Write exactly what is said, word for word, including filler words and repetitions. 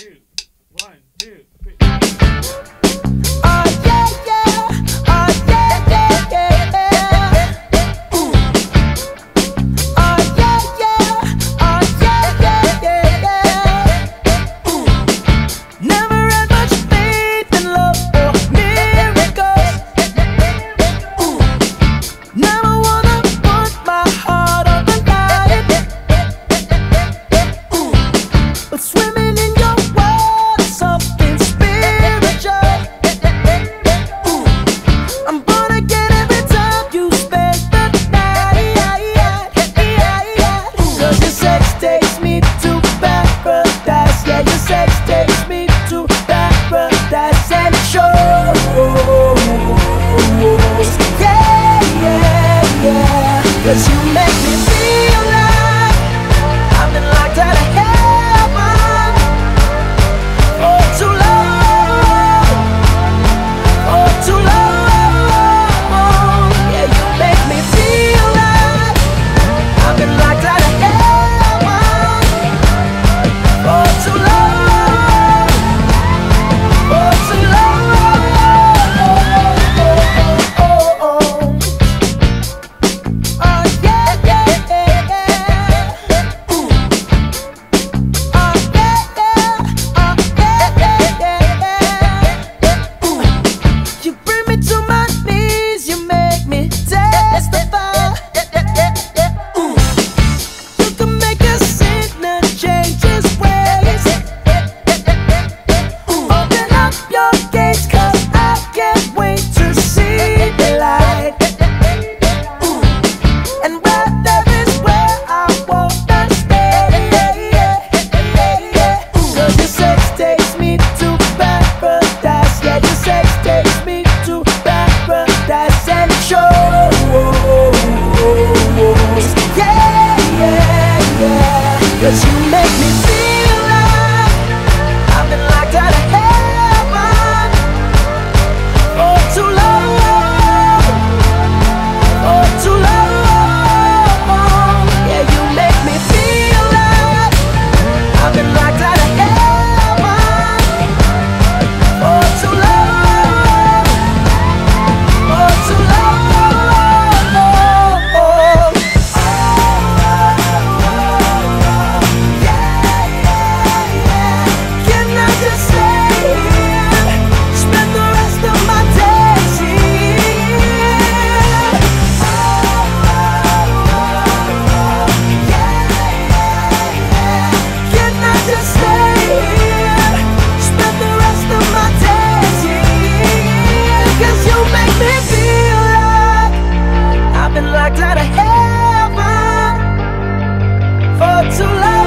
two, one, two, three. Oh yeah, yeah. Oh yeah, yeah, yeah. Ooh. Oh yeah, yeah. Oh yeah, yeah, yeah, yeah. Ooh. Never had much faith in love or miracles. Ooh. Never wanna put my heart on the line. Ooh. But swimming in your world is something spiritual. Ooh. I'm born again every time you spend the night. Cause your sex takes me to paradise. Yeah, your sex takes me to paradise and it shows. Yeah, yeah, yeah. Cause you make me feel like I've been locked out of heaven for too long, for too long. Yeah, you make me feel like I've been locked out of heaven for too long, for too long. Oh yeah, yeah, yeah. Ooh. Oh yeah, yeah. Oh yeah, yeah, yeah. Ooh. You bring me to my knees, you make me testify. Ooh. You can make a sinner change his ways. Ooh. Open up your gates, cause I can't wait to see the light. Ooh. And where there is where I wanna stay. Cause your sex takes me to paradise. Yeah, your sex takes me to paradise and it shows. Yeah, yeah, yeah. Cause you make me feel like I've been locked out of heaven for too long, for too long. Yeah, you make me feel like I've been locked out of heaven for too long, for too long. Yeah, yeah, yeah. Can I just stay here, spend the rest of my days here? Can I just stay here, spend the rest of my days here? Cause you make me feel like I've been locked out of heaven for too long.